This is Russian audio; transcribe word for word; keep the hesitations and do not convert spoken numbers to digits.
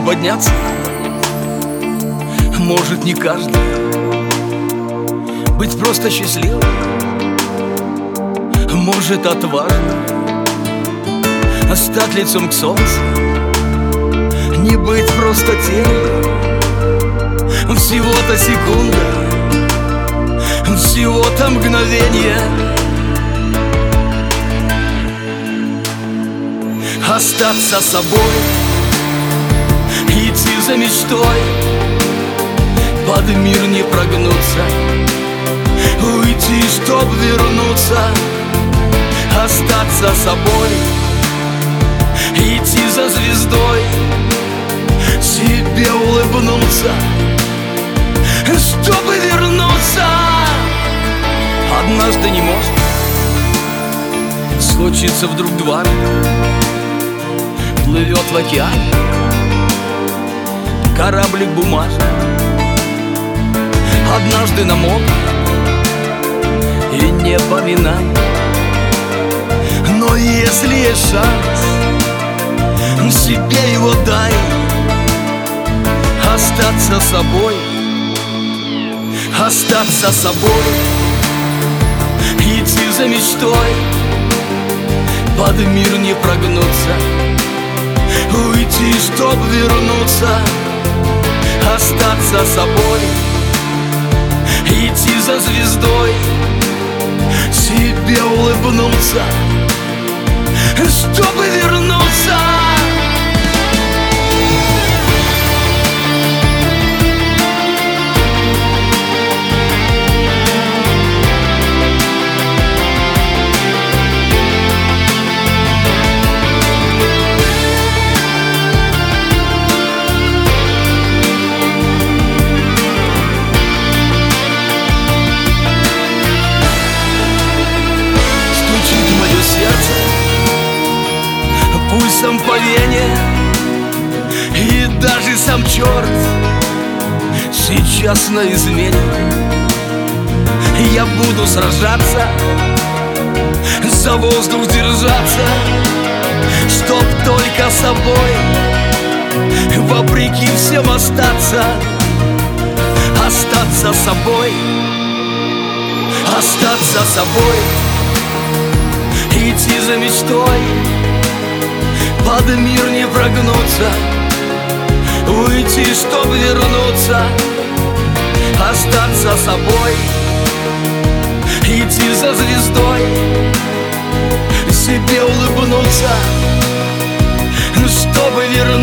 подняться может не каждый. Быть просто счастливым может отважно. Стать лицом к солнцу, не быть просто тенью. Всего-то секунда, всего-то мгновение. Остаться собой, идти за мечтой, под мир не прогнуться, уйти, чтоб вернуться. Остаться собой, идти за звездой, себе улыбнуться, чтобы вернуться. Однажды не может случиться вдруг дважды. Плывет в океане кораблик бумажный, однажды намок и не поминай. Но если есть шанс, себе его дай. Остаться собой, остаться собой, идти за мечтой, под мир не прогнуться, уйти, чтоб вернуться. Остаться собой, идти за звездой, себе улыбнуться, чтобы вернуться. Пульсом по вене, и даже сам черт сейчас на измене. Я буду сражаться, за воздух держаться, чтоб только собой, вопреки всем остаться. Остаться собой, остаться собой, идти за мечтой, под мир не прогнуться, уйти, чтоб вернуться. Остаться собой, идти за звездой, себе улыбнуться, чтобы вернуться.